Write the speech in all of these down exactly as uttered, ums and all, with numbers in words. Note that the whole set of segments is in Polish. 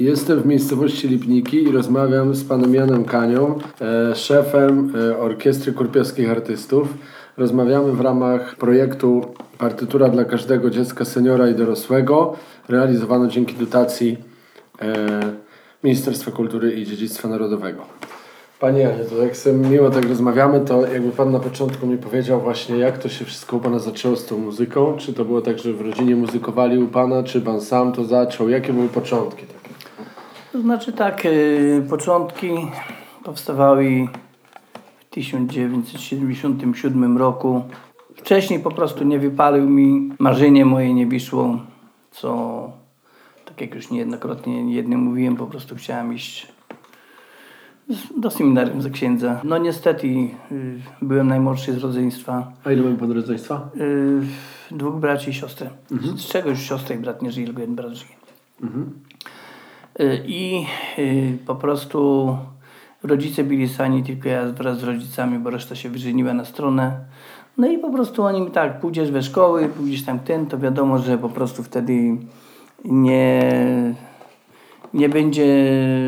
Jestem w miejscowości Lipniki i rozmawiam z panem Janem Kanią, e, szefem e, Orkiestry Kurpiowskich Artystów. Rozmawiamy w ramach projektu Partytura dla każdego dziecka, seniora i dorosłego, realizowano dzięki dotacji e, Ministerstwa Kultury i Dziedzictwa Narodowego. Panie Janie, to jak sobie miło tak rozmawiamy, to jakby pan na początku mi powiedział właśnie, jak to się wszystko u pana zaczęło z tą muzyką? Czy to było tak, że w rodzinie muzykowali u pana, czy pan sam to zaczął? Jakie były początki takie? To znaczy tak, yy, początki powstawały w tysiąc dziewięćset siedemdziesiątym siódmym roku. Wcześniej po prostu nie wypalił mi, marzenie moje nie wyszło, co tak jak już niejednokrotnie niejednym mówiłem, po prostu chciałem iść do seminarium za księdza. No niestety yy, byłem najmłodszy z rodzeństwa. A ile mamy pan rodzeństwa? Yy, dwóch braci i siostrę. Mhm. Z czego już siostra i brat nie żyje, tylko jeden brat żyje. Mhm. Yy, I yy, po prostu rodzice byli sami, tylko ja wraz z rodzicami, bo reszta się wyżeniła na stronę. No i po prostu oni mi tak, pójdziesz we szkoły, pójdziesz tam ten, to wiadomo, że po prostu wtedy nie, nie będzie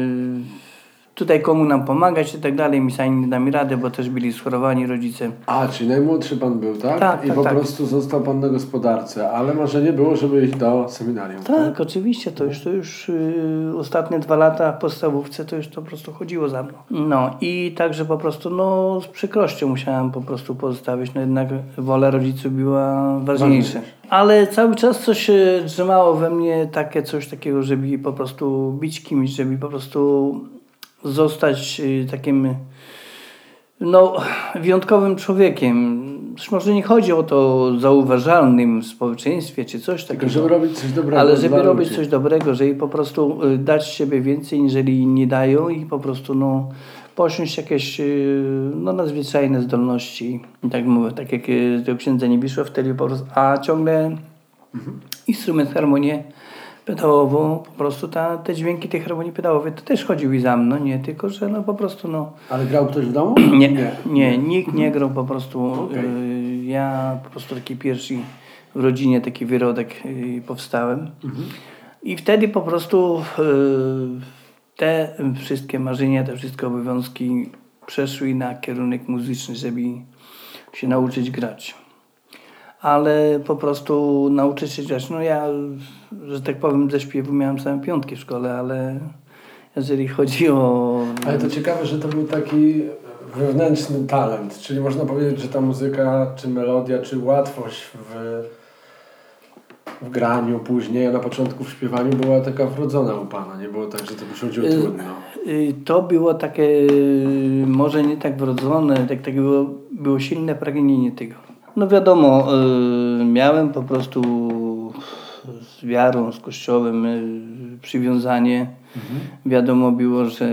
tutaj komu nam pomagać i tak dalej, mi sami nie damy rady, bo też byli schorowani rodzice. A, czyli najmłodszy pan był, tak? Tak, I tak, po tak. prostu został pan na gospodarce, ale marzenie było, żeby iść do seminarium. Tak, tak? oczywiście, to już, to już yy, ostatnie dwa lata w podstawówce to już to po prostu chodziło za mną. No i także po prostu no z przykrością musiałem po prostu pozostawić, no jednak wola rodziców była ważniejsza. Ale cały czas coś drzymało we mnie, takie coś takiego, żeby po prostu być kimś, żeby po prostu zostać y, takim no, wyjątkowym człowiekiem. Może nie chodzi o to zauważalnym w społeczeństwie czy coś takiego. Tylko żeby robić coś dobrego. Ale żeby robić coś dobrego, żeby po prostu y, dać siebie więcej, niżeli inni dają i po prostu no, posiąść jakieś y, no, nadzwyczajne zdolności. I tak mówię, tak jak y, do księdza nie wyszło wtedy po prostu, a ciągle mhm. instrument, harmonię pedałową, po prostu ta, te dźwięki tej harmonii pedałowej to też chodziły za mną, nie tylko, że no po prostu no... Ale grał ktoś w domu? Nie, nie, nie nikt nie grał po prostu. Okay. Y, ja po prostu taki pierwszy w rodzinie taki wyrodek y, powstałem. Mhm. I wtedy po prostu y, te wszystkie marzenia, te wszystkie obowiązki przeszły na kierunek muzyczny, żeby się nauczyć grać. Ale po prostu nauczyć się grać. No ja, że tak powiem, ze śpiewu miałem same piątki w szkole, ale jeżeli chodzi o... Ale to ciekawe, że to był taki wewnętrzny talent, czyli można powiedzieć, że ta muzyka, czy melodia, czy łatwość w, w graniu później, a na początku w śpiewaniu była taka wrodzona u pana, nie było tak, że to przychodziło trudno. To było takie, może nie tak wrodzone, tak, tak było, było silne pragnienie tego. No wiadomo, y, miałem po prostu z wiarą, z Kościołem y, przywiązanie. Mhm. Wiadomo było, że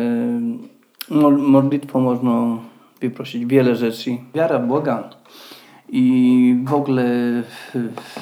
modlitwą można wyprosić wiele rzeczy. Wiara w Boga i w ogóle w,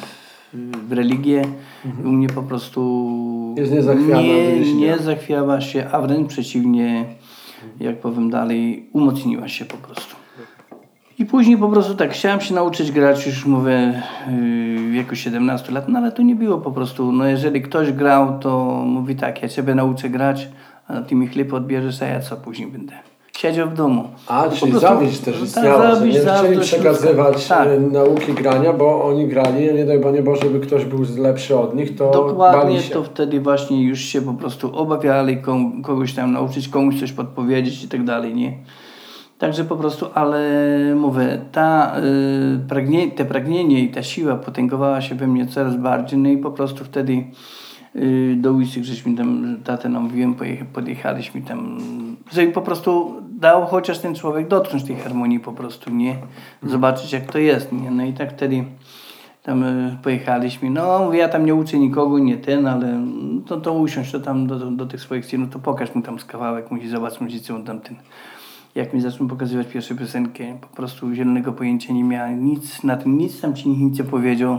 w religię mhm. u mnie po prostu jest niezachwiana, nie, nie zachwiała się, a wręcz przeciwnie, jak powiem dalej, umocniła się po prostu. I później po prostu tak, chciałem się nauczyć grać, już mówię, w wieku siedemnastu lat, no ale to nie było po prostu, no jeżeli ktoś grał, to mówi tak, ja ciebie nauczę grać, a ty mi chleb odbierzesz, a ja co później będę? Siedział w domu. A, czyli prostu, zawiść też istniała, że nie chcieli przekazywać tak. nauki grania, bo oni grali, a nie daj Panie Boże, by ktoś był lepszy od nich, to dokładnie bali się. To wtedy właśnie już się po prostu obawiali kogoś tam nauczyć, komuś coś podpowiedzieć i tak dalej, nie? Także po prostu, ale mówię, ta, y, pragnie, te pragnienie i ta siła potęgowała się we mnie coraz bardziej, no i po prostu wtedy y, do Łysych, żeśmy tam, tatę namówiłem, podjechaliśmy tam, żeby po prostu dał chociaż ten człowiek dotknąć tej harmonii po prostu, nie? Zobaczyć jak to jest, nie? No i tak wtedy tam y, pojechaliśmy, no mówię, ja tam nie uczę nikogo, nie ten, ale to, to usiąść to tam do, do, do tych swoich synów, to pokaż mu tam z kawałek, musi zobaczyć, musi co on tam ten... Jak mi zaczął pokazywać pierwszą piosenkę, po prostu zielonego pojęcia nie miałem, nic na tym, nic tam ci nic nie powiedział.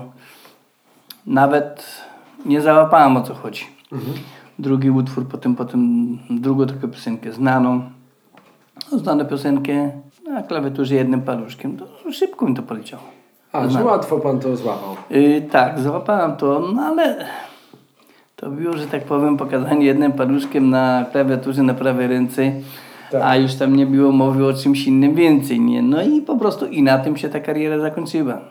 Nawet nie załapałem, o co chodzi. Mhm. Drugi utwór, potem, potem drugą taką piosenkę znaną. No, znaną piosenkę na klawiaturze jednym paluszkiem, to szybko mi to poleciało. A, czy łatwo pan to złapał? Yy, tak, załapałem to, no ale To było, że tak powiem, pokazanie jednym paluszkiem na klawiaturze na prawej ręce, tak. A już tam nie było mowy o czymś innym więcej, nie? No i po prostu i na tym się ta kariera zakończyła.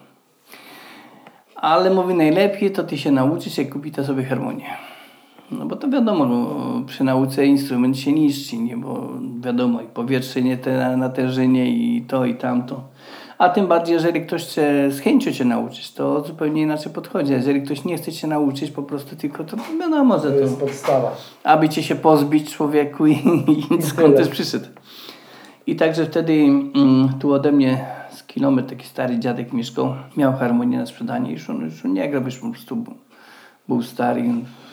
Ale mówię, najlepiej to ty się nauczysz, jak kupi to sobie harmonię. No bo to wiadomo, no, przy nauce instrument się niszczy, nie? Bo wiadomo, i powietrze nie te natężenie i to i tamto. A tym bardziej, jeżeli ktoś chce z chęcią cię nauczyć, to zupełnie inaczej podchodzi. Jeżeli ktoś nie chce cię nauczyć po prostu tylko, to wiadomo, że to... To jest podstawa. Aby cię się pozbić człowieku i, i skąd też przyszedł. I także wtedy mm, tu ode mnie z kilometr taki stary dziadek mieszkał, miał harmonię na sprzedanie i już on, już on nie grał, już po prostu był, był stary.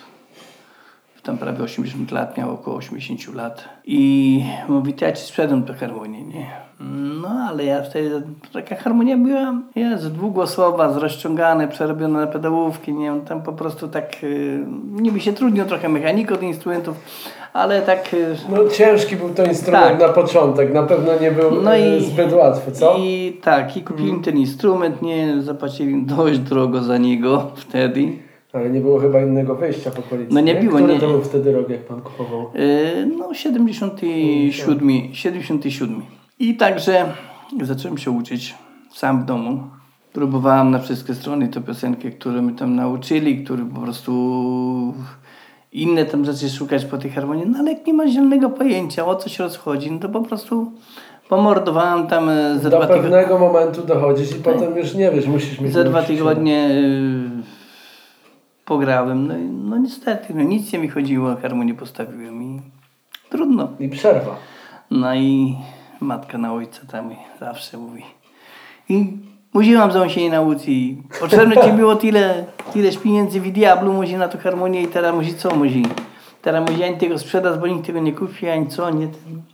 Tam prawie osiemdziesiąt lat, miał około osiemdziesiąt lat. I mówi, to ja ci sprzedam tę harmonię, nie? No ale ja wtedy, taka harmonia była, jest dwugłosowa, rozciągane, przerobione na pedałówki, nie? Tam po prostu tak, yy, niby się trudnił trochę mechaniką od instrumentów, ale tak... Yy, no ciężki był to instrument tak. Na początek, na pewno nie był no i, zbyt łatwy, co? I tak, i kupili hmm. ten instrument, nie? Zapłacili dość drogo za niego wtedy. Ale nie było chyba innego wyjścia po policji. No nie, nie? było. Który nie. to był wtedy rok, jak pan kupował? Yy, no siedemdziesiąty siódmy. I także zacząłem się uczyć sam w domu. Próbowałem na wszystkie strony tę piosenkę, które my tam nauczyli, które po prostu inne tam rzeczy szukać po tej harmonii. No ale jak nie ma zielonego pojęcia, o co się rozchodzi, no to po prostu pomordowałem tam ze Do dwa pewnego tygodnie. momentu dochodzisz i tak. Potem już nie wiesz, musisz mieć... Ze dwa tygodnie... Pograłem, no, no niestety, no nic nie mi chodziło, harmonię postawiłem i trudno. I przerwa. No i matka na ojca tam zawsze mówi. I musiałam, że on się nie nauczy. I potrzebne ci było tyle, tyleś pieniędzy w diablu, musi na to harmonię i teraz musi co musi. Teraz musi ani tego sprzedać, bo nikt tego nie kupi, ani co, nie.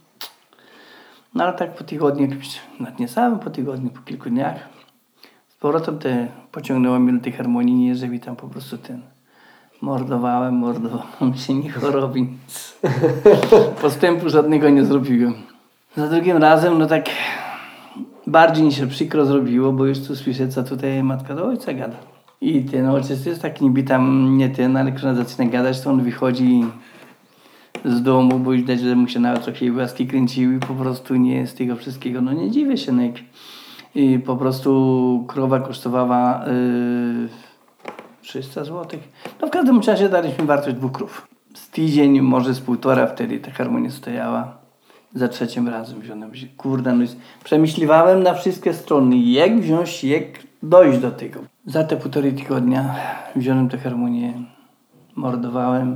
No ale tak po tygodniu, nawet nie samym po tygodniu, po kilku dniach, z powrotem te pociągnęło mnie do tej harmonii, nie, żeby tam po prostu ten mordowałem, mordowałem się, nie chorobi nic. Postępu żadnego nie zrobiłem. Za drugim razem, no tak bardziej mi się przykro zrobiło, bo już tu słyszę, co tutaj matka do ojca gada. I ten ojciec jest tak niby tam nie ten, ale kiedy zaczyna gadać, to on wychodzi z domu, bo już widać, że mu się nawet trochę łaski kręciły i po prostu nie z tego wszystkiego. No nie dziwię się, no jak i po prostu krowa kosztowała yy, trzysta złotych. No w każdym razie daliśmy wartość dwóch krów. Z tydzień, może z półtora wtedy ta harmonia stojała. Za trzecim razem wziąłem. Kurde, no przemyśliwałem na wszystkie strony, jak wziąć, jak dojść do tego. Za te półtorej tygodnia wziąłem tę harmonię, mordowałem.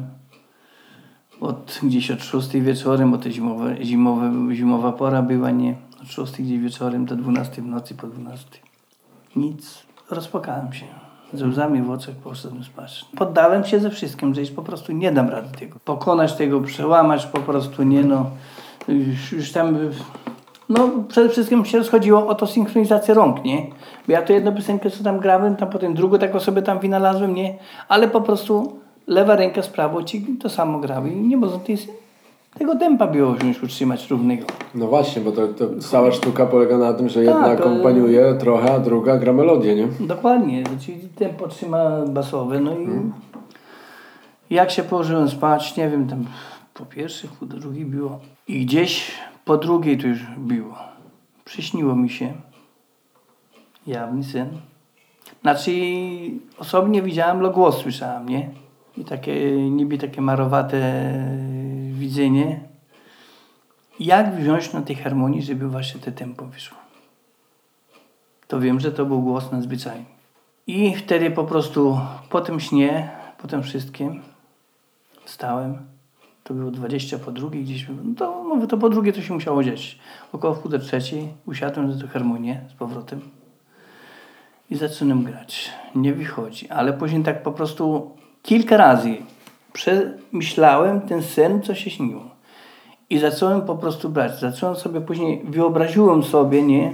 Od gdzieś od szóstej wieczorem, bo to zimowe, zimowe, zimowa pora była, nie? Od szóstej gdzieś wieczorem do dwunastej w nocy, po dwunastej. Nic. Rozpłakałem się. Ze łzami w oczach poszedłem spać. Poddałem się ze wszystkim, że już po prostu nie dam rady tego. Pokonać tego, przełamać po prostu, nie no. Już, już tam, no przede wszystkim się rozchodziło o to synchronizację rąk, nie? Bo ja to jedną piosenkę, co tam grałem, tam potem drugą taką sobie tam wynalazłem, nie? Ale po prostu lewa ręka z prawą ci to samo grały i nie można tego tempa było wziąć, utrzymać równego. No właśnie, bo to, to cała sztuka polega na tym, że jedna tak, akompaniuje trochę, a druga gra melodię, nie? Dokładnie, czyli tempo trzyma basowe, no i hmm. jak się położyłem spać, nie wiem, tam po pierwszej, po drugiej było i gdzieś po drugiej to już było. Przyśniło mi się jawny sen. Znaczy osobnie widziałem, ale głos słyszałem, nie? I takie niby takie marowate widzenie. Jak wziąć na tej harmonii, żeby właśnie te tempo wyszło. To wiem, że to był głos nadzwyczajny. I wtedy po prostu po tym śnie, po tym wszystkim wstałem. To było dwadzieścia po drugiej gdzieś. No to, mówię, to po drugiej to się musiało dziać. Około pół do trzeciej usiadłem za tę harmonię z powrotem. I zaczynam grać. Nie wychodzi. Ale później tak po prostu kilka razy przemyślałem ten sen, co się śniło. I zacząłem po prostu brać. Zacząłem sobie później, wyobraziłem sobie, nie?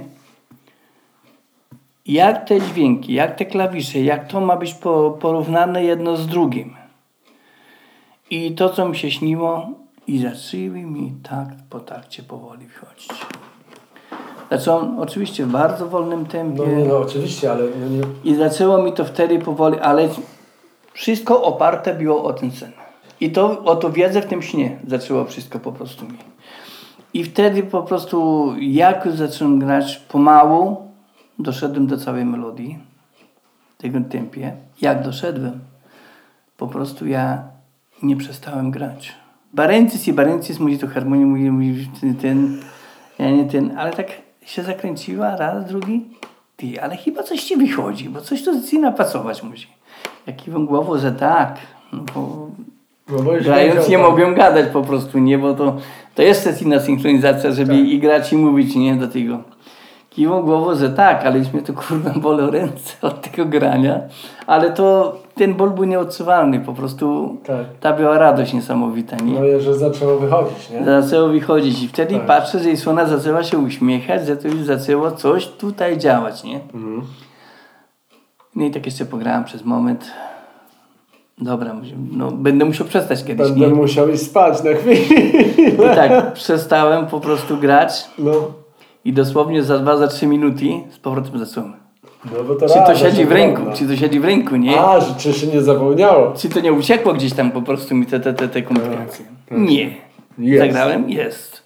Jak te dźwięki, jak te klawisze, jak to ma być porównane jedno z drugim. I to, co mi się śniło, i zaczęły mi takt po takcie powoli wchodzić. Zacząłem oczywiście w bardzo wolnym tempie. No, no oczywiście, ale... Nie... I zaczęło mi to wtedy powoli, ale Wszystko oparte było o ten sen. I to, o to wiedzę w tym śnie zaczęło wszystko po prostu mi. I wtedy po prostu, jak zacząłem grać pomału, doszedłem do całej melodii, w tym tempie. Jak doszedłem, po prostu ja nie przestałem grać. Barencis i Barencis, mówi to harmonię, mówi, mówi ten, ja nie ten, ale tak się zakręciła, raz, drugi, ty, ale chyba coś ci wychodzi, bo coś to zaczyna pasować musi. Ja kiwam głową, że tak, no bo No bo już grając nie tak. mogłem gadać po prostu, nie, bo to, to jest też inna synchronizacja, żeby Tak. i grać i mówić, nie, do tego. Kiwą głową, że tak, ale już mnie to kurwa bolą ręce od tego grania, ale to ten ból był nieodczuwalny, po prostu Tak. ta była radość niesamowita, nie? No i że zaczęło wychodzić, nie? Zaczęło wychodzić i wtedy Tak. patrzę, że Isona zaczęła się uśmiechać, że to już zaczęło coś tutaj działać, nie? Mhm. No i tak jeszcze pograłem przez moment. Dobra, no będę musiał przestać kiedyś, Będę nie? musiał iść spać na chwilę. I tak, przestałem po prostu grać No. i dosłownie za dwa, za trzy minuty z powrotem zacząłem. No bo to Czy to radość siedzi w ręku, ogromna. czy to siedzi w ręku, nie? A, że czy się nie zapomniało? Czy to nie uciekło gdzieś tam po prostu mi te, te, te, te komunikacje? tak. Nie. Jest. Zagrałem? Jest.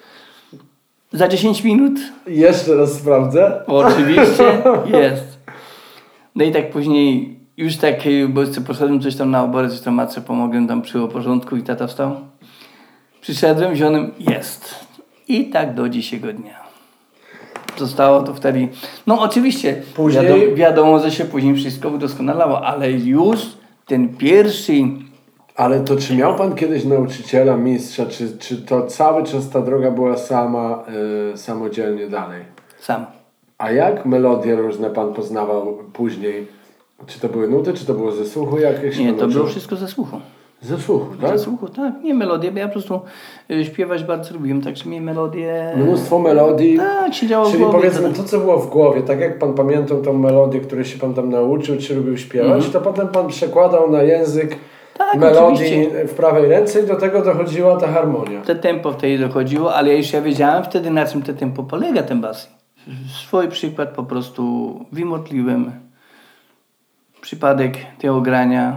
Za dziesięć minut? Jeszcze raz sprawdzę. Oczywiście jest. No i tak później już tak, bo jeszcze poszedłem coś tam na obory, coś tam matce pomogłem tam przy porządku i tata wstał. Przyszedłem, wziąłem, jest. I tak do dzisiejszego dnia. Zostało to wtedy. No oczywiście, Później- wiadomo, wiadomo, że się później wszystko udoskonalało, ale już ten pierwszy, Ale to czy miał pan kiedyś nauczyciela, mistrza, czy, czy to cały czas ta droga była sama, y, samodzielnie dalej? sam. A jak melodie różne pan poznawał później? Czy to były nuty, czy to było ze słuchu jakieś? Nie, to nauczył? było wszystko ze słuchu. Ze słuchu, tak? Ze słuchu, tak. Nie melodie, bo ja po prostu y, śpiewać bardzo lubiłem, także mi melodie... Mnóstwo melodii. Tak, siedziało w Czyli głowie. powiedzmy to, co było w głowie, tak jak pan pamiętał tą melodię, której się pan tam nauczył, czy lubił śpiewać, Mhm. to potem pan przekładał na język Tak, melodii oczywiście. w prawej ręce i do tego dochodziła ta harmonia. Te tempo wtedy dochodziło, ale ja już ja wiedziałem wtedy, na czym te tempo polega, ten bas. Swój przykład po prostu wymodliłem. Przypadek tego grania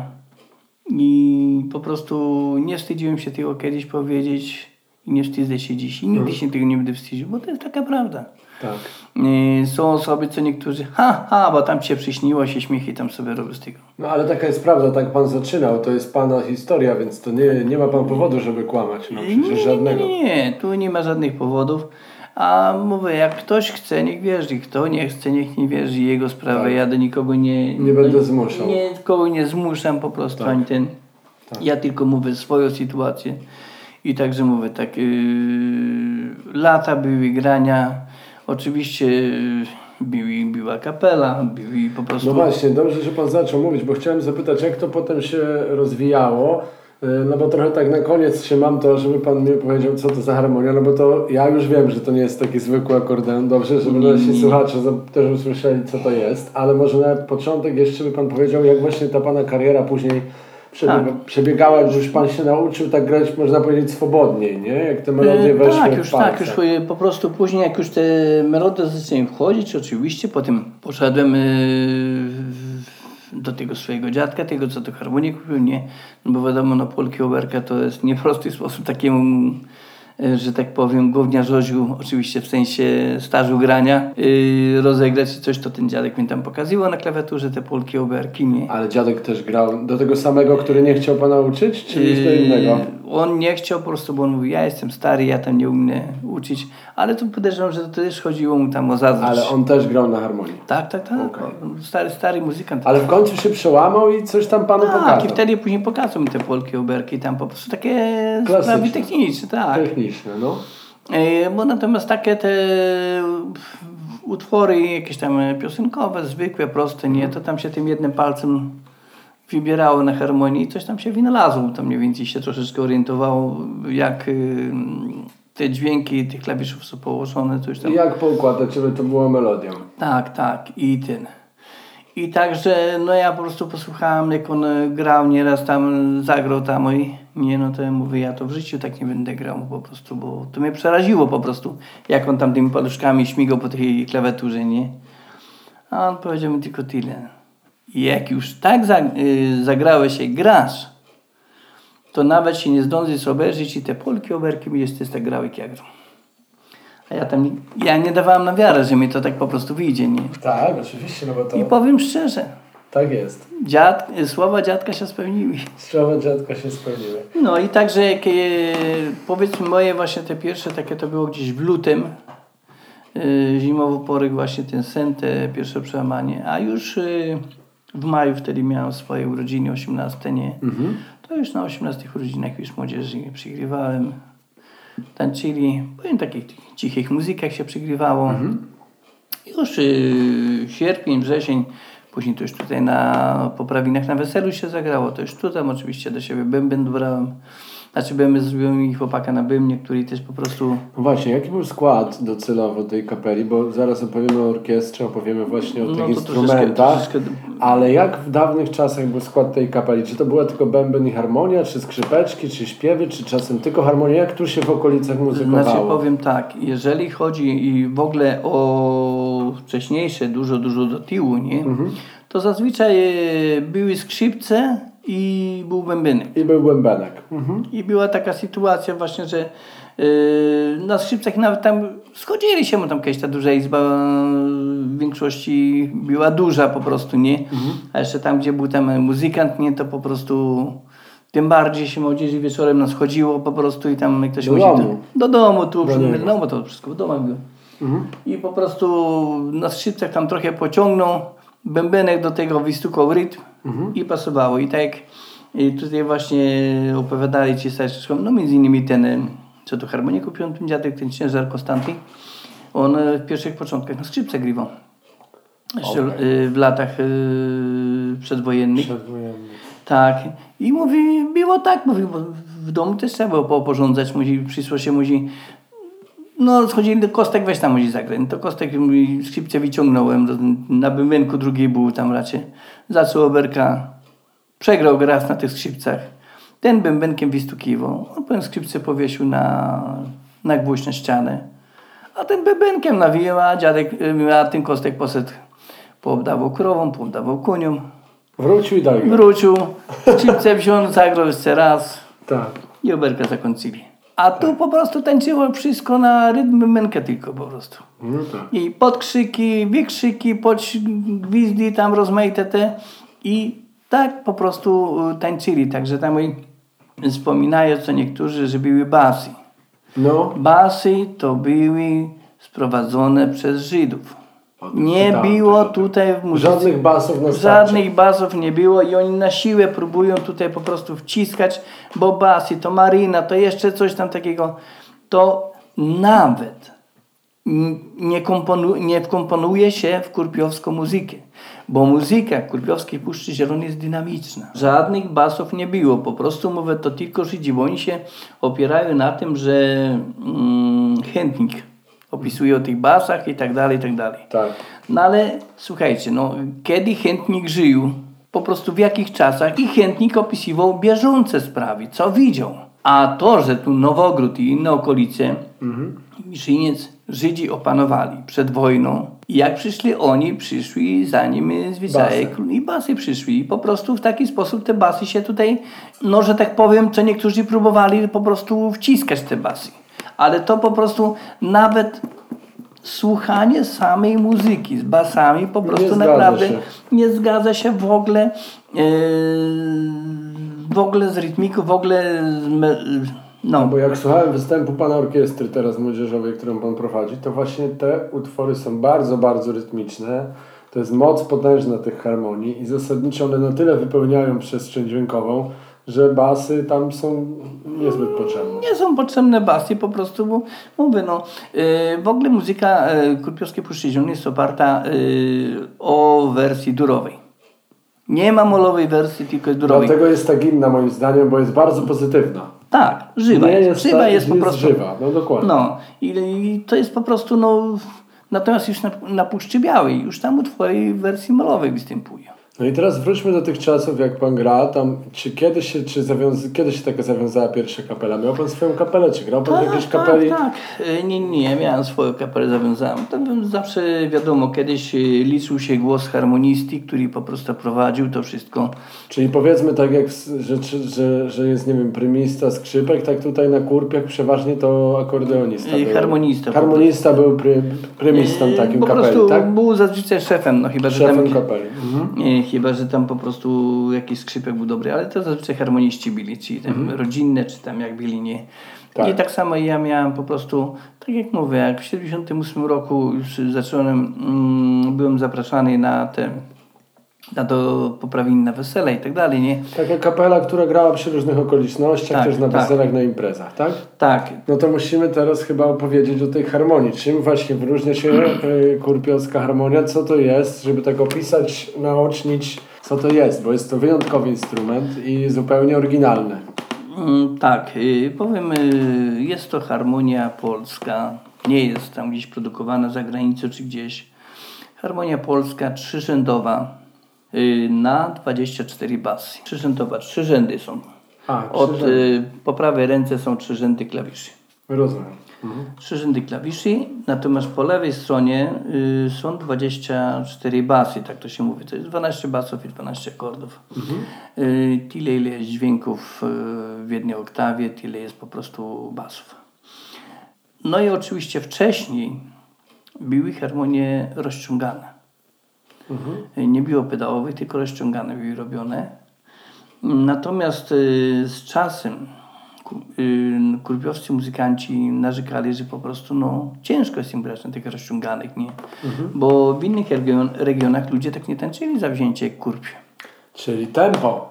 i po prostu nie wstydziłem się tego kiedyś powiedzieć i nie wstydzę się dziś i nigdy się tego nie będę wstydził, bo to jest taka prawda. Tak. Yy, Są osoby, co niektórzy, ha, ha, bo tam się przyśniło, się śmiechy tam sobie robią z tego. No ale taka jest prawda, tak pan zaczynał, to jest pana historia, więc to nie, nie ma pan powodu, żeby kłamać, no Nie, przecież nie, żadnego. nie, nie, tu nie ma żadnych powodów. A mówię, jak ktoś chce, niech wierzy. Kto nie chce, niech nie wierzy. Jego sprawa. Tak. Ja do nikogo nie... Nie będę zmuszał. Nie, nikogo nie zmuszam po prostu, Tak. ani ten... Tak. Ja tylko mówię swoją sytuację. I także mówię, tak... Yy, lata były grania. Oczywiście yy, były, była kapela, były po prostu... No właśnie, dobrze, że pan zaczął mówić, bo chciałem zapytać, jak to potem się rozwijało. No bo trochę tak na koniec się mam to, żeby pan mi powiedział, co to za harmonia, no bo to ja już wiem, że to nie jest taki zwykły akordeon, dobrze, żeby Nie, nasi nie. słuchacze też usłyszeli, co to jest, ale może na początek jeszcze by pan powiedział, jak właśnie ta pana kariera później przebiega, Tak. przebiegała, jak już pan się nauczył tak grać, można powiedzieć, swobodniej, nie? Jak te melodie E, weszły tak, w już palce. tak, już e, po prostu później jak już te melodie zaczęły wchodzić, oczywiście, potem poszedłem e, w- do tego swojego dziadka, tego co to harmonię kupił, nie, no bo wiadomo, no Polki Oberka to jest nieprosty sposób takiemu, e, że tak powiem, gówniarzoziu, oczywiście w sensie stażu grania, e, rozegrać coś, to ten dziadek mi tam pokazywał na klawiaturze, te Polki Oberki, nie. Ale dziadek też grał do tego samego, który nie chciał pana uczyć, czy już do innego? Yy, On nie chciał po prostu, bo on mówił, ja jestem stary, ja tam nie umiem uczyć, ale tu podejrzewam, że to też chodziło mu tam o zazdrość. Ale on też grał na harmonii. Tak, tak, tak. Okej. Stary, stary muzykant. Ale w końcu się przełamał i coś tam panu tak, pokazał. i wtedy później pokazał mi te Polki Oberki, tam po prostu takie Klasyczne. sprawy techniczne, tak. Techniczne, no. Yy, Bo natomiast takie te utwory jakieś tam piosenkowe, zwykłe, proste, nie, to tam się tym jednym palcem wybierało na harmonii i coś tam się wynalazło. Tam mniej więcej się troszeczkę orientowało, jak y, te dźwięki tych klawiszów są położone. Coś tam. I jak poukładać, żeby to było melodią? Tak, tak. I ten. I także, no ja po prostu posłuchałem, jak on grał, nieraz tam zagrał tam i nie, no to ja mówię, ja to w życiu tak nie będę grał po prostu, bo to mnie przeraziło po prostu, jak on tam tymi paluszkami śmigał po tej klawiaturze, nie? A on powiedział mi tylko tyle. I jak już tak za, y, zagrałeś i grasz, to nawet się nie zdążysz obejrzeć i te polki, oberki będziesz też tak grały jak gra. A ja tam, ja nie dawałem na wiarę, że mi to tak po prostu wyjdzie, nie? Tak, oczywiście, no bo to... I powiem szczerze, Tak jest. dziad, słowa dziadka się spełniły. Słowa dziadka się spełniły. No i także, jak, e, powiedzmy moje właśnie te pierwsze takie to było gdzieś w lutym, e, zimowy poryk właśnie ten sen, te pierwsze przełamanie, a już e, w maju wtedy miałem swoje urodziny, osiemnaste, nie? Mhm. To już na osiemnastych urodzinach już młodzieży przygrywałem, tańczyli, powiem takich cichych muzykach się przygrywało. Mhm. Już y, sierpień, wrzesień, później to już tutaj na poprawinach na weselu się zagrało, to już tu tam oczywiście do siebie bęben dobrałem. Znaczy bęben zrobiłem mi chłopaka na bębnie, który też po prostu... No właśnie, jaki był skład docelowo tej kapeli? Bo zaraz opowiemy o orkiestrze, opowiemy właśnie o tych No, instrumentach. troszeczkę, troszeczkę... Ale jak w dawnych czasach był skład tej kapeli? Czy to była tylko bęben i harmonia, czy skrzypeczki, czy śpiewy, czy czasem tylko harmonia? Jak tu się w okolicach muzykowało? Znaczy powiem tak, jeżeli chodzi i w ogóle o wcześniejsze, dużo, dużo do tyłu, nie? Mhm. To zazwyczaj były skrzypce i był bębenek. I był bębenek. Mhm. I była taka sytuacja właśnie, że yy, na skrzypcach nawet tam schodzili się, bo tam jakaś ta duża izba w większości była duża po prostu, nie? Mhm. A jeszcze tam, gdzie był tam muzykant, nie? To po prostu tym bardziej się młodzieży wieczorem nas chodziło po prostu i tam jak ktoś do musi... domu. Do domu, tu do przed domu, to wszystko w domach było. Mhm. I po prostu na skrzypcach tam trochę pociągnął, bębenek do tego wystukał rytm mhm. i pasowało. I tak i tutaj właśnie opowiadali ci starsi, no między innymi ten, co tu harmonię kupił, ten dziadek, ten ciężar Konstanty, on w pierwszych początkach na skrzypce grywał. Jeszcze okay. w latach przedwojennych. Przedwojennych. Tak. I mówi, było tak, mówi, bo w domu też trzeba było poporządzać, musi, przyszło się, musi. No, schodzili do Kostek, weź tam musi zagrać. To Kostek skrzypce wyciągnąłem, na bębenku drugiej był tam raczej. Zaczął oberka, przegrał raz na tych skrzypcach. Ten bębenkiem wystukiwał. On potem skrzypce powiesił na, na gwóźdź na ścianę. A ten bębenkiem nawijał, a dziadek, a ten Kostek poszedł, poobdawał krową, poobdawał koniom. Wrócił i dalej. Wrócił, skrzypce wziął, zagrał jeszcze raz. Tak. I oberka zakończyli. A tu po prostu tańczyło wszystko na rytm bębenka tylko po prostu. No tak. I podkrzyki, wykrzyki, podgwizdy tam rozmaite te. I tak po prostu tańczyli. Także tam wspominają co niektórzy, że były basy. No. Basy to były sprowadzone przez Żydów. Nie tak, było tak, tutaj w muzyce. Żadnych basów na starcie. Żadnych basów nie było i oni na siłę próbują tutaj po prostu wciskać, bo basy, to maryna, to jeszcze coś tam takiego. To nawet nie, komponu, nie wkomponuje się w kurpiowską muzykę, bo muzyka Kurpiowskiej Puszczy Zielonej jest dynamiczna. Żadnych basów nie było, po prostu mówię, to tylko Żydzi, bo oni się opierają na tym, że mm, chętnik opisuje o tych basach i tak dalej, i tak dalej. Tak. No ale słuchajcie, no kiedy chętnik żył, po prostu w jakich czasach i chętnik opisywał bieżące sprawy, co widział. A to, że tu Nowogród i inne okolice, mhm. Miszyniec Żydzi opanowali przed wojną. I jak przyszli oni, przyszli zanim zwyczaje i basy przyszli. I po prostu w taki sposób te basy się tutaj, no że tak powiem, co niektórzy próbowali po prostu wciskać te basy. Ale to po prostu nawet słuchanie samej muzyki z basami po prostu nie naprawdę się. nie zgadza się w ogóle yy, w ogóle z rytmiką, w ogóle z, no. no. Bo jak słuchałem występu pana orkiestry teraz młodzieżowej, którą pan prowadzi, to właśnie te utwory są bardzo, bardzo rytmiczne. To jest moc potężna tych harmonii i zasadniczo one na tyle wypełniają przestrzeń dźwiękową, że basy tam są niezbyt potrzebne. Nie są potrzebne basy po prostu, bo mówię, no yy, w ogóle muzyka yy, Kurpiowskiej Puszczy Zielonej jest oparta yy, o wersji durowej. Nie ma molowej wersji, tylko jest durowej. Dlatego jest tak inna moim zdaniem, bo jest bardzo pozytywna. Tak, żywa Nie jest. jest. Żywa ta, jest, jest po prostu. żywa, no dokładnie. No i, i to jest po prostu, no natomiast już na, na Puszczy Białej, już tam utwory w wersji molowej występują. No i teraz wróćmy do tych czasów, jak pan gra. Tam, czy kiedy się, czy zawiąza, kiedy się taka zawiązała pierwsza kapela? Miał pan swoją kapelę, czy grał pan Tak, w jakiejś kapeli? tak, tak. Nie, nie, miałem swoją kapelę, zawiązałem. To zawsze wiadomo, kiedyś liczył się głos harmonisty, który po prostu prowadził to wszystko. Czyli powiedzmy tak, jak, że, że, że jest, nie wiem, prymista, skrzypek, tak tutaj na Kurpiach przeważnie to akordeonista był. Harmonista. Harmonista był pry, prymistą takim po kapeli, prostu tak? był zazwyczaj szefem, no chyba, że Szefem tam, kapeli. Mhm. chyba, że tam po prostu jakiś skrzypek był dobry, ale to zazwyczaj harmoniści byli, czyli tam mhm. rodzinne, czy tam jak byli, nie. Tak. I tak samo ja miałem po prostu, tak jak mówię, jak w siedemdziesiątym ósmym roku już zacząłem, mm, byłem zapraszany na te, na do poprawin na wesele i tak dalej, nie? Taka kapela, która grała przy różnych okolicznościach, tak, też na tak. weselach, na imprezach, tak? Tak. No to musimy teraz chyba opowiedzieć o tej harmonii. Czym właśnie wyróżnia się kurpiowska harmonia? Co to jest? Żeby tak opisać, naocznić, co to jest, bo jest to wyjątkowy instrument i zupełnie oryginalny. Mm, tak, y, powiem, y, jest to harmonia polska, nie jest tam gdzieś produkowana za granicą czy gdzieś. Harmonia polska trzyrzędowa y, na dwadzieścia cztery basy. Trzyrzędowa, trzy rzędy są. A, Od y, po prawej ręce są trzy rzędy klawiszy. Rozumiem. Mhm. Trzy rzędy klawiszy, natomiast po lewej stronie y, są dwadzieścia cztery basy, tak to się mówi. To jest dwanaście basów i dwanaście akordów. Mhm. Y, tyle ile jest dźwięków y, w jednej oktawie, tyle jest po prostu basów. No i oczywiście wcześniej były harmonie rozciągane. Mhm. Y, nie było pedałowych, tylko rozciągane były robione. Natomiast y, z czasem kurpiowscy muzykanci narzekali, że po prostu no, ciężko jest im grać na tych rozciąganych, nie? Mhm. Bo w innych region, regionach ludzie tak nie tańczyli zawzięcie jak kurpie. Czyli tempo.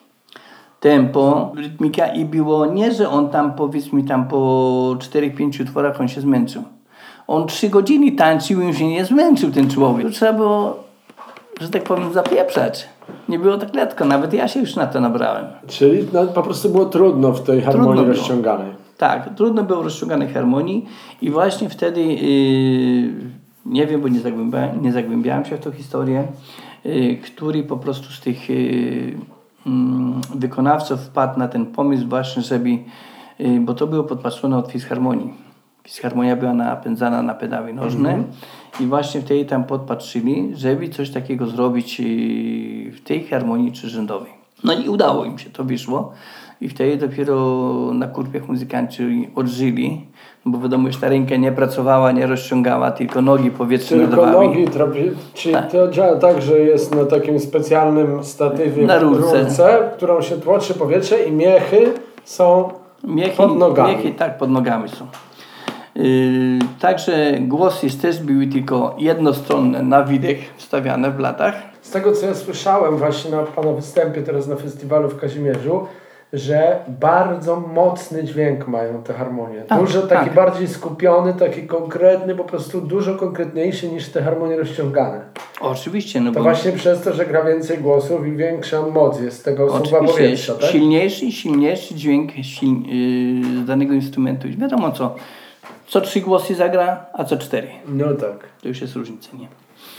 Tempo, rytmika i było nie, że on tam powiedzmy tam po czterech, pięciu utworach on się zmęczył. On trzy godziny tańczył i się nie zmęczył ten człowiek. To trzeba było, że tak powiem, zapieprzać. Nie było tak letko, nawet ja się już na to nabrałem. Czyli no, po prostu było trudno w tej harmonii rozciąganej. Tak, trudno było w rozciąganej harmonii i właśnie wtedy, yy, nie wiem, bo nie zagłębiałem, nie zagłębiałem się w tą historię, yy, który po prostu z tych yy, yy, wykonawców wpadł na ten pomysł właśnie, żeby, yy, bo to było podpatrzone od fisharmonii. Fisharmonia była napędzana na pedały nożne mm-hmm. i właśnie wtedy tam podpatrzyli, żeby coś takiego zrobić w tej harmonii trzyrzędowej. No i udało im się, to wyszło i wtedy dopiero na Kurpiach muzykanci odżyli, bo wiadomo, że ta ręka nie pracowała, nie rozciągała, tylko nogi powietrze nadawały. Tylko nogi, trafi, czyli tak. To działa tak, że jest na takim specjalnym statywie na rurce. rurce, którą się tłoczy powietrze i miechy są miechy, pod nogami. Miechy tak, pod nogami są. Yy, także głosy też były tylko jednostronne na wydech wstawiane w latach. Z tego co ja słyszałem właśnie na pana występie teraz na festiwalu w Kazimierzu, że bardzo mocny dźwięk mają te harmonie. Tak, dużo taki tak. bardziej skupiony, taki konkretny, po prostu dużo konkretniejszy niż te harmonie rozciągane. Oczywiście. No to bo... właśnie przez to, że gra więcej głosów i większa moc jest z tego słupa powietrza, tak? Silniejszy, silniejszy dźwięk sil, yy, z danego instrumentu. I wiadomo co, co trzy głosy zagra, a co cztery. No tak. To już jest różnica, nie?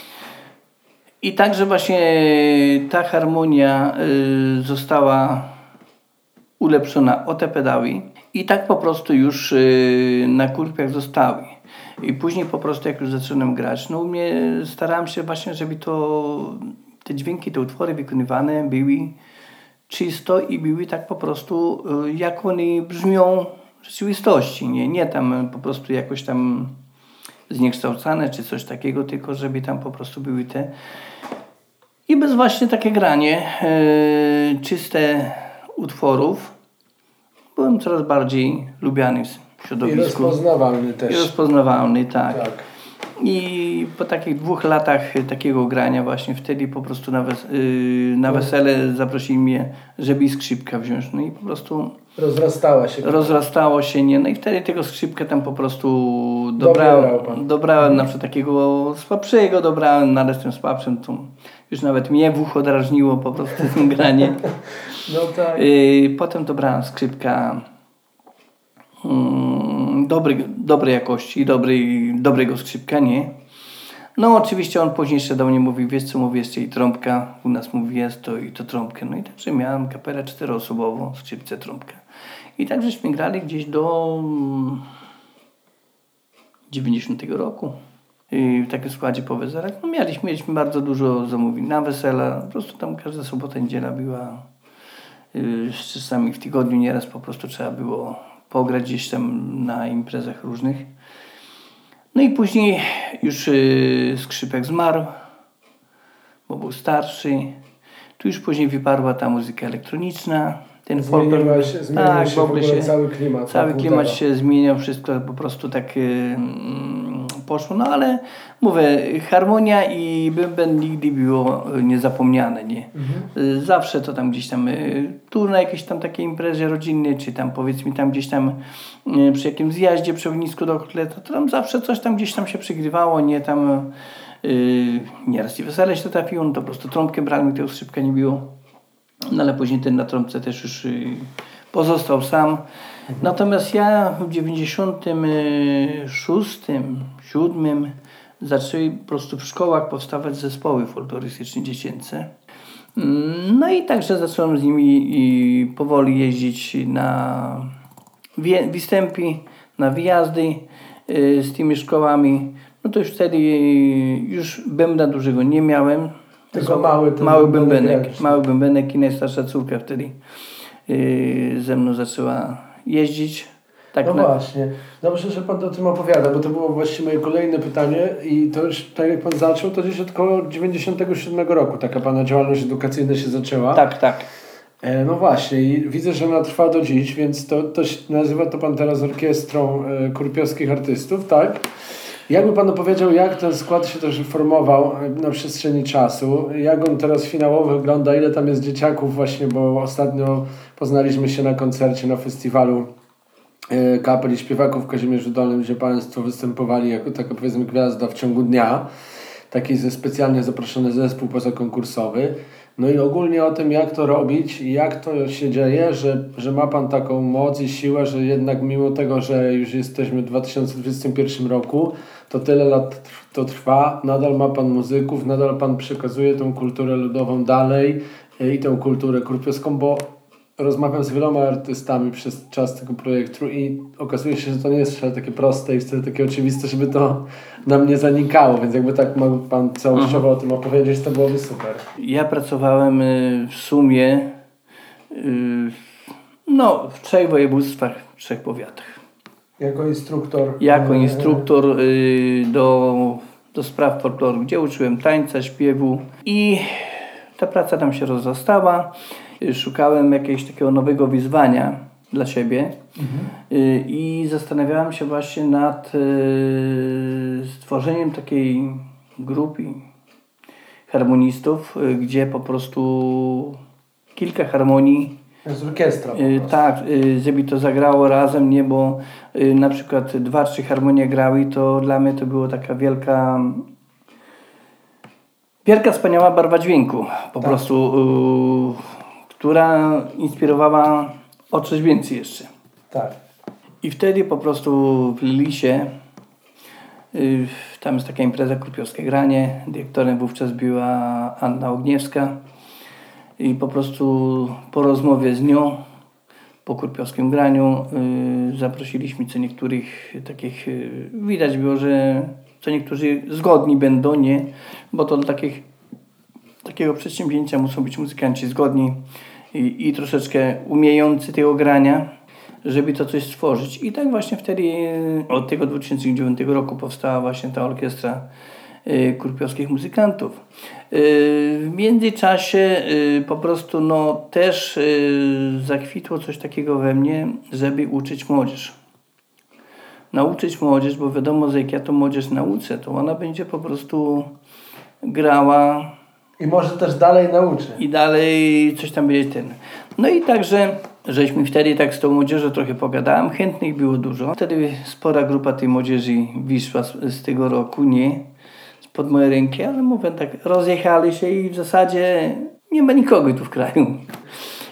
I także właśnie ta harmonia y, została ulepszona o te pedały i tak po prostu już y, na Kurpiach zostały. I później po prostu jak już zacząłem grać, no u mnie starałem się właśnie, żeby to te dźwięki, te utwory wykonywane były czysto i były tak po prostu y, jak one brzmią w rzeczywistości, nie, nie tam po prostu jakoś tam zniekształcane czy coś takiego, tylko żeby tam po prostu były te i bez właśnie takie granie yy, czyste utworów byłem coraz bardziej lubiany w środowisku. I rozpoznawalny też. I rozpoznawalny, tak. tak. I po takich dwóch latach takiego grania właśnie wtedy po prostu na, wes- yy, na wesele zaprosili mnie, żeby skrzypka wziąć. No i po prostu rozrastała się. Rozrastało się, nie? No i wtedy tego skrzypka tam po prostu dobrałem. Dobrałem na przykład takiego słabszego, dobrałem, no ale z tym słabszym to już nawet mnie w ucho drażniło po prostu tym granie. No tak. Yy, potem dobrałem skrzypka mm, dobry, dobrej jakości, dobrej, dobrego skrzypka, nie? No oczywiście on później jeszcze do mnie mówił, wiesz co, mówi jeszcze i trąbka, u nas mówi jest to i to trąbkę. No i także miałem kapelę czteroosobową, skrzypce, trąbkę. I tak żeśmy grali gdzieś do dziewięćdziesiątego roku. I w takim składzie po wezerach. No mieliśmy, mieliśmy bardzo dużo zamówień na wesela. Po prostu tam każda sobota, niedziela była yy, czasami w tygodniu nieraz po prostu trzeba było pograć gdzieś tam na imprezach różnych. No i później już yy, skrzypek zmarł, bo był starszy. Tu już później wyparła ta muzyka elektroniczna. Ten Zmieniła się, zmienił tak, się w ogóle się, cały klimat. Cały klimat się zmieniał, wszystko po prostu tak yy, poszło. No ale mówię, harmonia i bęben nigdy było niezapomniane, nie? Mhm. Zawsze to tam gdzieś tam tu na jakiejś tam takiej imprezie rodzinnej, czy tam powiedzmy tam gdzieś tam przy jakimś zjaździe, przy ognisku do kotleta, to tam zawsze coś tam gdzieś tam się przygrywało, nie? Tam yy, nieraz i wesele się trafiło, no to po prostu trąbkę brałem, tego skrzypka nie było. No ale później ten na trąbce też już yy, pozostał sam. Mhm. Natomiast ja w dziewięćdziesiątym szóstym, siódmym zaczęły po prostu w szkołach powstawać zespoły folklorystyczne dziecięce. No i także zacząłem z nimi i powoli jeździć na występy, na wyjazdy z tymi szkołami. No to już wtedy już bębna dużego nie miałem. Tylko mały, mały bębenek, mały bębenek i najstarsza córka wtedy ze mną zaczęła jeździć. Tak no na... właśnie. Dobrze, że Pan o tym opowiada, bo to było właściwie moje kolejne pytanie i to już, tak jak Pan zaczął, to gdzieś od około dziewięćdziesiątego siódmego roku taka Pana działalność edukacyjna się zaczęła. Tak, tak. E, no właśnie i widzę, że ona trwa do dziś, więc to, to się, nazywa to Pan teraz orkiestrą e, Kurpiowskich Artystów, tak? Jakby Pan opowiedział, jak ten skład się też formował na przestrzeni czasu, jak on teraz finałowo wygląda, ile tam jest dzieciaków właśnie, bo ostatnio poznaliśmy się na koncercie, na festiwalu e, kapel i śpiewaków w Kazimierzu Dolnym, gdzie Państwo występowali jako taka powiedzmy gwiazda w ciągu dnia, taki ze specjalnie zaproszony zespół pozakonkursowy. No i ogólnie o tym, jak to robić i jak to się dzieje, że, że ma Pan taką moc i siłę, że jednak mimo tego, że już jesteśmy w dwa tysiące dwudziestym pierwszym roku, to tyle lat to trwa, nadal ma Pan muzyków, nadal Pan przekazuje tą kulturę ludową dalej i tą kulturę kurpiowską, bo rozmawiam z wieloma artystami przez czas tego projektu i okazuje się, że to nie jest wcale takie proste i wcale takie oczywiste, żeby to nam nie zanikało, więc jakby tak mógł Pan całościowo o tym opowiedzieć, to byłoby super. Ja pracowałem w sumie no, w trzech województwach, w trzech powiatach. Jako instruktor? Jako instruktor do, do spraw folkloru, gdzie uczyłem tańca, śpiewu i ta praca tam się rozrastała. Szukałem jakiegoś takiego nowego wyzwania dla siebie mhm. i zastanawiałem się właśnie nad stworzeniem takiej grupy harmonistów, gdzie po prostu kilka harmonii z orkiestra. Tak, żeby to zagrało razem, nie, bo na przykład dwa, trzy harmonie grały, to dla mnie to było taka wielka wielka, wspaniała barwa dźwięku po tak. prostu która inspirowała o coś więcej jeszcze. Tak. I wtedy po prostu w Lilisie, yy, tam jest taka impreza Kurpiowskie Granie, dyrektorem wówczas była Anna Ogniewska i po prostu po rozmowie z nią, po kurpiowskim graniu yy, zaprosiliśmy co niektórych takich, yy, widać było, że co niektórzy zgodni będą, nie, bo to do takich, takiego przedsięwzięcia muszą być muzykanci zgodni i, i troszeczkę umiejący tego grania, żeby to coś stworzyć. I tak właśnie wtedy od tego dwa tysiące dziewiątego roku powstała właśnie ta orkiestra y, kurpiowskich muzykantów. Y, w międzyczasie y, po prostu no, też y, zakwitło coś takiego we mnie, żeby uczyć młodzież. Nauczyć młodzież, bo wiadomo, że jak ja to młodzież nauczę, to ona będzie po prostu grała. I może też dalej nauczy. I dalej coś tam będzie ten. No i także, żeśmy wtedy tak z tą młodzieżą trochę pogadałem, chętnych było dużo. Wtedy spora grupa tej młodzieży wyszła z, z tego roku, nie? Spod mojej ręki, ale mówię tak, rozjechali się i w zasadzie nie ma nikogo tu w kraju.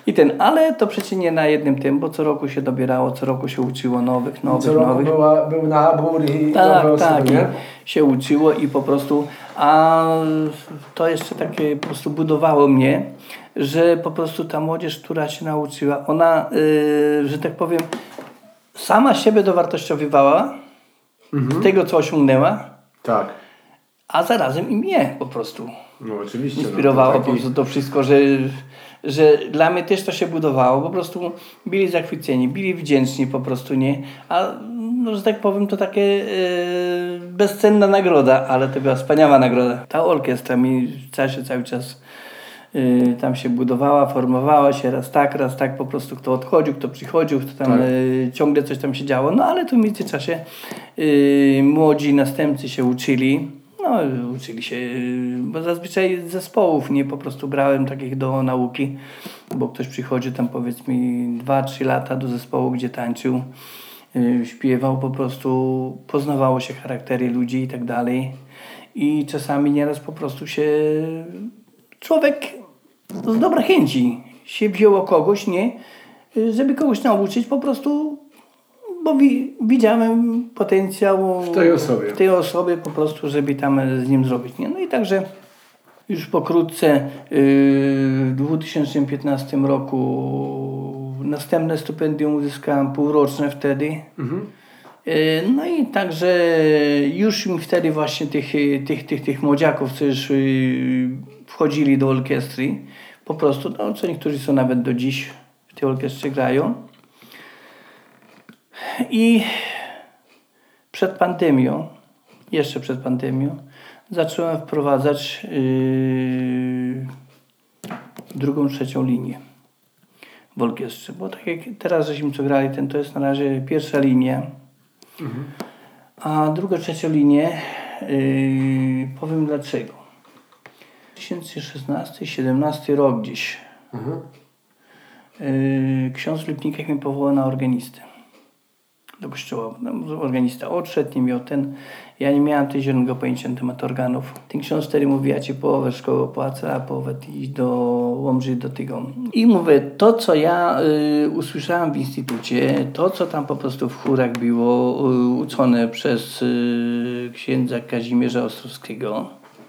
I ten, ale to przecież nie na jednym tym, bo co roku się dobierało, co roku się uczyło nowych, nowych, Co roku nowych. była, był nabór i Tak, nowe tak. osoby, nie? I się uczyło i po prostu, a to jeszcze takie po prostu budowało mnie, że po prostu ta młodzież, która się nauczyła, ona, yy, że tak powiem, sama siebie dowartościowywała Mhm. z tego, co osiągnęła, Tak. a zarazem i mnie po prostu No oczywiście. inspirowało no, po prostu to wszystko, że, że dla mnie też to się budowało. Po prostu byli zachwyceni, byli wdzięczni po prostu, nie? A no, że tak powiem, to takie yy, bezcenna nagroda, ale to była wspaniała nagroda. Ta orkiestra mi cały, cały czas yy, tam się budowała, formowała się raz tak, raz tak, po prostu kto odchodził, kto przychodził, kto tam Tak. yy, ciągle coś tam się działo. No ale tu w międzyczasie yy, młodzi następcy się uczyli. No, uczyli się, bo zazwyczaj z zespołów nie po prostu brałem takich do nauki, bo ktoś przychodził tam powiedzmy dwa trzy lata do zespołu, gdzie tańczył, yy, śpiewał, po prostu poznawało się charaktery ludzi i tak dalej. I czasami nieraz po prostu się człowiek z dobrej chęci się wzięło kogoś, nie, żeby kogoś nauczyć po prostu, bo wi- widziałem potencjał W tej osobie. w tej osobie po prostu, żeby tam z nim zrobić. Nie? No i także już pokrótce yy, w dwa tysiące piętnastym roku następne stypendium uzyskałem półroczne wtedy. Mhm. Yy, no i także już mi wtedy właśnie tych, tych, tych, tych młodziaków, co już yy, wchodzili do orkiestry, po prostu, no co niektórzy są nawet do dziś w tej orkiestrze grają. I przed pandemią, jeszcze przed pandemią, zacząłem wprowadzać yy, drugą, trzecią linię w orkiestrze. Bo tak jak teraz żeśmy co grali, ten to jest na razie pierwsza linia. Mhm. A druga, trzecia linię, yy, powiem dlaczego. dwa tysiące szesnasty siedemnasty rok gdzieś. Mhm. Yy, ksiądz Lipnikach mnie powołał na organistę do kościoła. No, organista odszedł, nie miał ten. Ja nie miałem też zielonego pojęcia na temat organów. Ten ksiądz wtedy mówi, ja ci połowę szkoły opłacę, a połowę idź do Łomży, do tego. I mówię, to co ja y, usłyszałem w instytucie, to co tam po prostu w chórach było y, uczone przez y, księdza Kazimierza Ostrowskiego,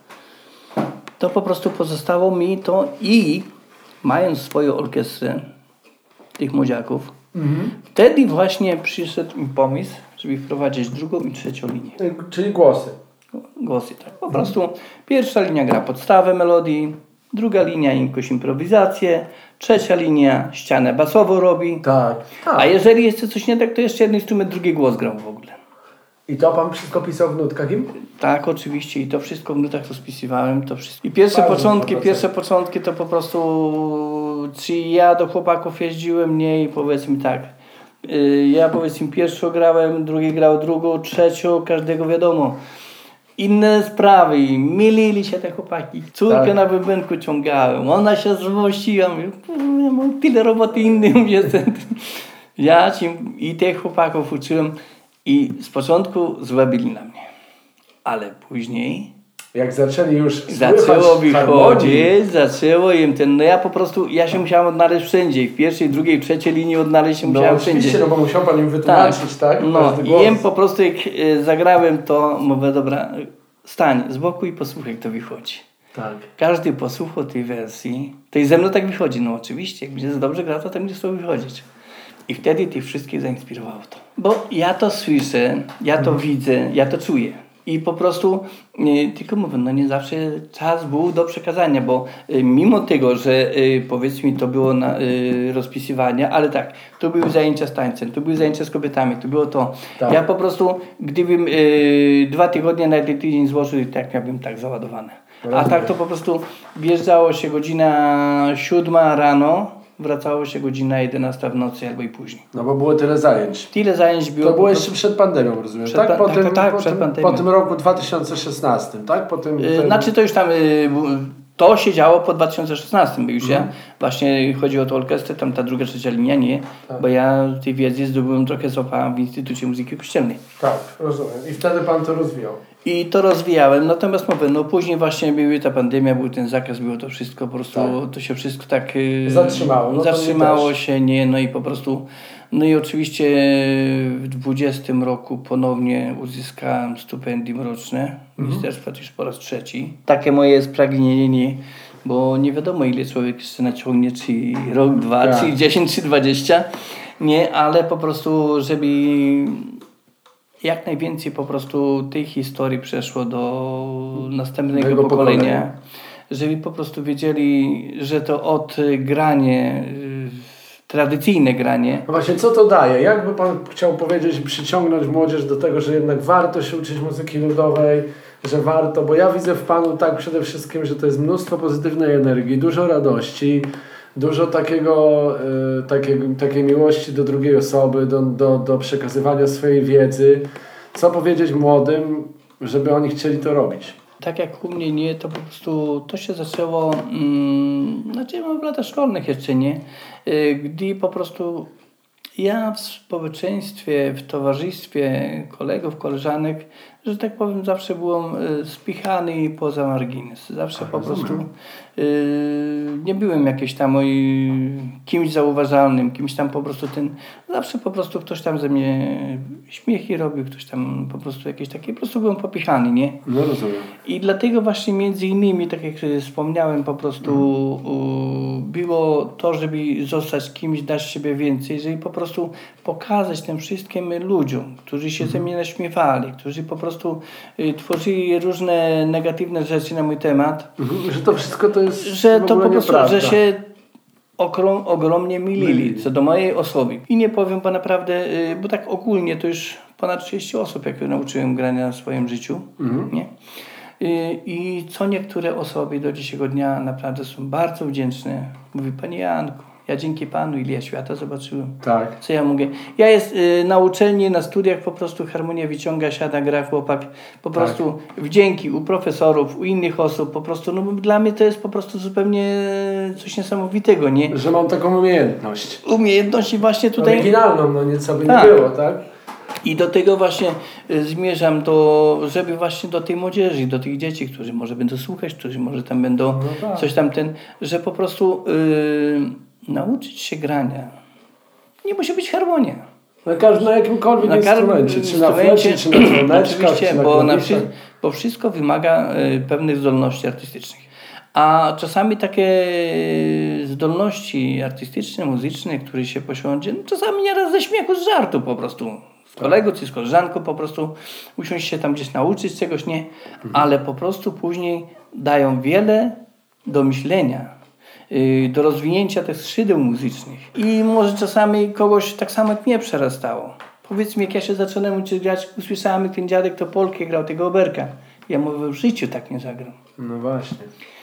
to po prostu pozostało mi to i mając swoją orkiestrę tych młodziaków, Mhm. wtedy właśnie przyszedł mi pomysł, żeby wprowadzić drugą i trzecią linię. Czyli głosy. Głosy, tak. Po prostu pierwsza linia gra podstawę melodii, druga linia jakoś improwizację, trzecia linia ścianę basową robi. Tak. tak. A jeżeli jeszcze coś nie tak, to jeszcze jeden instrument, drugi głos grał w ogóle. I to pan wszystko pisał w nutkach im? Tak, oczywiście i to wszystko w nutach rozpisywałem, to wszystko. I pierwsze Bardzo początki, dobrze. pierwsze początki to po prostu, czy ja do chłopaków jeździłem, nie i powiedzmy tak, yy, ja powiedzmy pierwszą grałem, drugi grał drugą, trzecią, każdego wiadomo. Inne sprawy, mylili się te chłopaki, córkę Tak. na bębenku ciągałem, ona się złościła, mówię, "Kurde, mam tyle roboty innej, mówię, ja ci i tych chłopaków uczyłem i z początku złe byli na mnie, ale później Jak zaczęli już zaczęło słychać harmonii. wychodzić, zaczęło im ten, no ja po prostu, ja się musiałem odnaleźć wszędzie, w pierwszej, drugiej, trzeciej linii odnaleźć się No musiałem oczywiście, wszędzie. no bo musiał pan im wytłumaczyć, tak? No Każdy i głos. jem po prostu jak e, zagrałem to, mówię, dobra, stań z boku i posłuchaj, jak to wychodzi. Tak. Każdy posłuchał tej wersji, to i ze mną tak wychodzi, no oczywiście, jak będzie dobrze gra, to tak będzie z tobą wychodzić. I wtedy tych wszystkich zainspirowało to. Bo ja to słyszę, ja to widzę, ja to czuję. I po prostu, e, tylko mówię, no nie zawsze czas był do przekazania, bo e, mimo tego, że e, powiedzmy to było na, e, rozpisywania, ale tak, tu były zajęcia z tańcem, tu były zajęcia z kobietami, tu było to. Tak. Ja po prostu, gdybym e, dwa tygodnie na jeden tydzień złożył, i tak miałbym tak załadowane. A Rozumiem. tak to po prostu wjeżdżało się godzina siódma rano, wracało się godzina jedenasta w nocy albo i później. No bo było tyle zajęć. Tyle zajęć było. To było po jeszcze prostu- przed pandemią, rozumiem, Przed tak? pa- Po, tak, tym, tak, tak, po, przed tym, pandemią. po tym roku dwa tysiące szesnastym, tak? Po tym, Yy, tym... Znaczy to już tam, yy, to się działo po dwa tysiące szesnastym, bo już ja właśnie chodzi o tą orkiestrę, tam ta druga, trzecia linia, nie, Tak. bo ja tej wiedzy zdobyłem trochę, złapałem w Instytucie Muzyki Kościelnej. Tak, rozumiem. I wtedy pan to rozwijał. I to rozwijałem. Natomiast mówię, no później właśnie była ta pandemia, był ten zakaz, było to wszystko po prostu, tak. to się wszystko tak yy, zatrzymało. No zatrzymało się, nie, no i po prostu, no i oczywiście w dwudziestym roku ponownie uzyskałem stypendium roczne mhm. ministerstwa, to już po raz trzeci. Takie moje jest pragnienie, bo nie wiadomo ile człowiek jeszcze naciągnie, czy rok, dwa, tak. czy dziesięć, czy dwadzieścia, nie, ale po prostu, żeby jak najwięcej po prostu tej historii przeszło do następnego Tego pokolenia, pokolenia, żeby po prostu wiedzieli, że to od granie, tradycyjne granie. No właśnie, co to daje? Jak by Pan chciał powiedzieć, przyciągnąć młodzież do tego, że jednak warto się uczyć muzyki ludowej, że warto, bo ja widzę w Panu tak przede wszystkim, że to jest mnóstwo pozytywnej energii, dużo radości, dużo takiego, y, takiego, takiej miłości do drugiej osoby, do, do, do przekazywania swojej wiedzy. Co powiedzieć młodym, żeby oni chcieli to robić? Tak jak u mnie nie, to po prostu to się zaczęło, mm, znaczy w latach szkolnych jeszcze nie, y, gdy po prostu ja w społeczeństwie, w towarzystwie kolegów, koleżanek, że tak powiem, zawsze byłem y, spichany poza margines. Zawsze Ach, po prostu y, nie byłem jakimś tam y, kimś zauważalnym, kimś tam po prostu ten... Zawsze po prostu ktoś tam ze mnie śmiechy robił, ktoś tam po prostu jakieś takie... Po prostu byłem popichany, nie? No rozumiem. I dlatego właśnie między innymi, tak jak wspomniałem, po prostu mhm. y, było to, żeby zostać kimś, dać siebie więcej, żeby po prostu pokazać tym wszystkim ludziom, którzy się mhm. ze mnie naśmiewali, którzy po prostu prostu y, tworzyli różne negatywne rzeczy na mój temat. Mhm, że to wszystko to jest że to po prostu, nieprawda. że się okrom, ogromnie mylili co do mojej osoby. I nie powiem, bo naprawdę, y, bo tak ogólnie to już ponad trzydzieści osób, jak nauczyłem grania w swoim życiu. Mhm. Nie? Y, I co niektóre osoby do dzisiejszego dnia naprawdę są bardzo wdzięczne. Mówi, Panie Janku, ja dzięki Panu ile ja świata zobaczyłem. Tak. Co ja mogę? Ja jest y, na uczelni, na studiach po prostu harmonia wyciąga, siada, gra chłopak. Po tak. prostu wdzięki u profesorów, u innych osób. Po prostu, no dla mnie to jest po prostu zupełnie coś niesamowitego, nie? Że mam taką umiejętność. Umiejętność i właśnie tutaj... Oryginalną, no nieco by tak. nie było, tak? I do tego właśnie y, zmierzam, do, żeby właśnie do tej młodzieży, do tych dzieci, którzy może będą słuchać, którzy może tam będą no tak. coś tam ten, że po prostu... Y, nauczyć się grania. Nie musi być harmonia. Na, każdym, na jakimkolwiek na instrumencie, czy na flecie, czy na dzwoneczkach, czy na bo, na wszy- bo wszystko wymaga y, pewnych zdolności artystycznych. A czasami takie zdolności artystyczne, muzyczne, które się posiądzie, no czasami nieraz ze śmiechu, z żartu po prostu. Z kolegą czy z koleżanką po prostu usiąść się tam gdzieś nauczyć czegoś, nie? Mhm. Ale po prostu później dają wiele do myślenia, do rozwinięcia tych skrzydeł muzycznych. I może czasami kogoś tak samo jak mnie przerastało. Powiedzmy, jak ja się zacząłem uczyć grać, usłyszałem, jak ten dziadek to polkę grał, tego oberka. Ja mówię, w życiu tak nie zagram. No właśnie.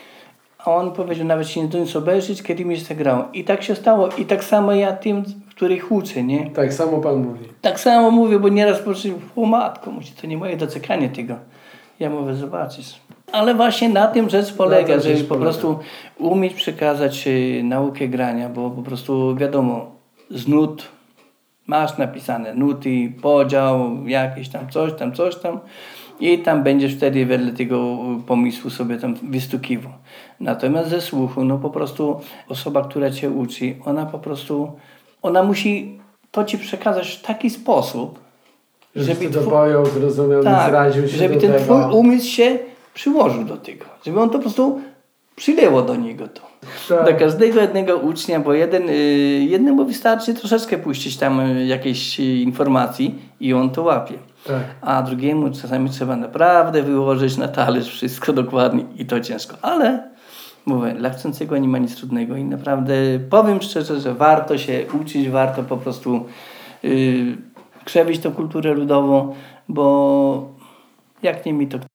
A on powiedział, nawet się nie zdążysz obejrzeć, kiedy mi się grał. I tak się stało. I tak samo ja tym, których uczę, nie? Tak samo Pan mówi. Tak samo mówię, bo nieraz poszedł, o matko, to nie moje doczekanie tego. Ja mówię, zobaczysz. Ale właśnie na tym rzecz polega, żeby po polega. prostu umieć przekazać y, naukę grania, bo po prostu wiadomo, z nut masz napisane nuty, podział, jakieś tam coś tam, coś tam i tam będziesz wtedy wedle tego pomysłu sobie tam wystukiwał. Natomiast ze słuchu, no po prostu osoba, która cię uczy, ona po prostu, ona musi to ci przekazać w taki sposób, żeby, żeby to pojął, zrozumiał, tak, zraził się żeby do ten tego. twój umysł się przyłożył do tego, żeby on to po prostu przyleło do niego to. Tak. Do każdego jednego ucznia, bo jeden, y, jednemu wystarczy troszeczkę puścić tam y, jakieś y, informacji i on to łapie. Tak. A drugiemu czasami trzeba naprawdę wyłożyć na talerz wszystko dokładnie i to ciężko. Ale mówię, dla chcącego nie ma nic trudnego i naprawdę powiem szczerze, że warto się uczyć, warto po prostu y, krzewić tą kulturę ludową, bo jak nie mi to